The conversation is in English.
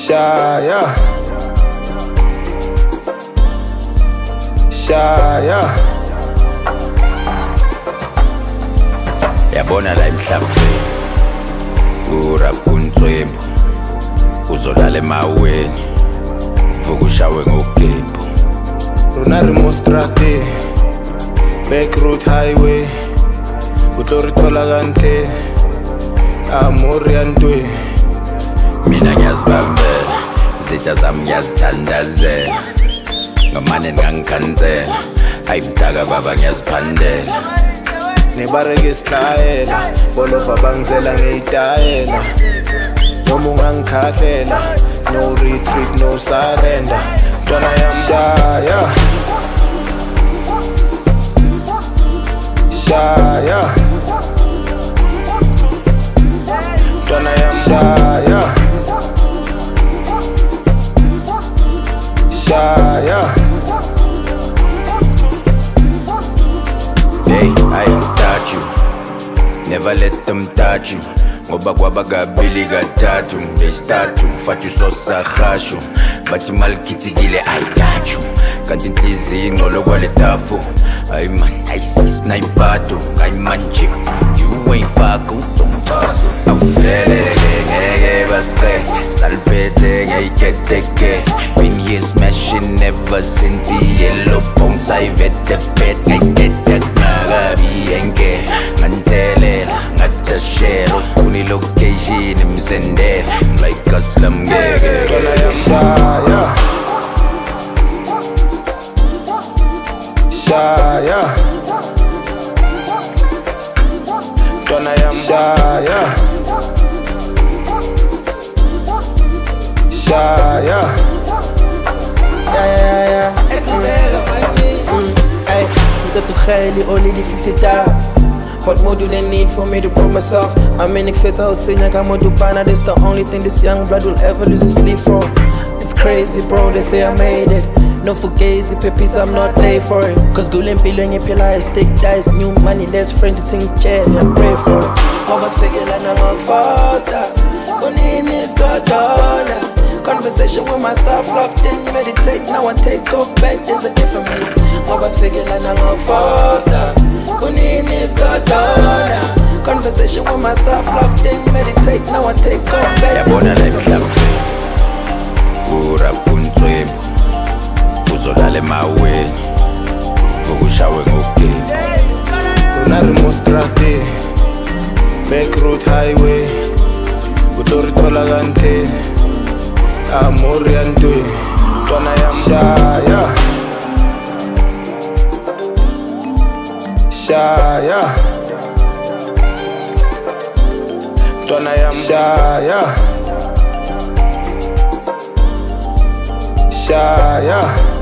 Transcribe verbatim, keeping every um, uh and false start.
Shaya, Shaya. Yabona la emhlabeni urap kuntswembu uzolala emaweni vuka ushawe ngogembu Ronaldo Mostrate Back Road Highway Utorithola kanhle Amoriantwe mina ngiyazibambela zitha zami ngiyazithandazela ngamane ngangikhansela ayimdaka baba ngiyaziphandela Nebareke sikhayela Bolofa bangizela ngeyitayela Noma ungangikhahlela No retreat, no surrender Ntwana yami Shaya Shaya Ntwana yami Shaya Shaya Hey, I touch you, never let them touch you. Ngoba kwaba kabili kathathu ngesithathu mfathi sosahasho bathi malikhithikile I got you kanti inhliziyo ingcolo kwaletafu ay man ayisisnayipado ay man chip you ain't fuck uzomthaso awufleleke ngeke bastre salphethe ngeyiketheke been here smashing ever since the yellow bones I vet the bed I get that nagabi enke ngantelela ngatashero skuni location imsendela like a slum ngeke Ntwana yami Shaya Shaya Ntwana yami Shaya Shaya Yeah, yeah, yeah. Mm, ay, got to highly only the fifty dollars. What more do they need for me to prove myself? I'm in a fit house saying I got to ban. That's the only thing this young blood will ever lose his sleep for. It's crazy, bro. They say I made it. No fugazi, peppies, I'm not late for it. Cause Gulen Pilling and Pillar, stick dice, new money, less friends, sing chair, and pray for it. I was figuring I'm not faster. Gulen is got dollar. Conversation with myself, locked in, meditate. Now I take off back, there's a different me. I was figuring I'm not faster. Gulen is got dollar. Conversation with myself, locked in, meditate. Now I take off back. Yabona la emhlabeni urap kuntswembu uzolala emaweni vuka ushawe ngogembu Ronaldo Mostrate Back Road Highway Utorithola kanhle Amoriantwe Ntwana yami Shaya Shaya Ntwana yami Shaya Shaya